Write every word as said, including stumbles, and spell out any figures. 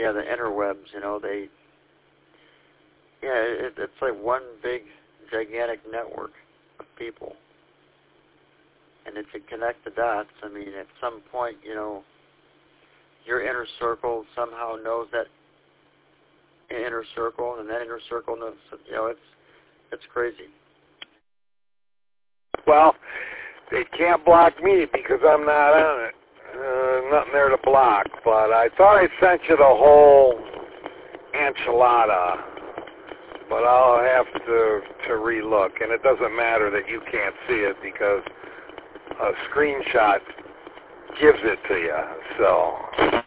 yeah, the interwebs, you know, they, yeah, it, it's like one big, gigantic network of people. And if you connect the dots, I mean, at some point, you know, your inner circle somehow knows that inner circle, and that inner circle knows, you know, it's it's crazy. Well, they can't block me because I'm not on it. Uh, nothing there to block. But I thought I sent you the whole enchilada, but I'll have to to relook. And it doesn't matter that you can't see it because a screenshot gives it to you. So.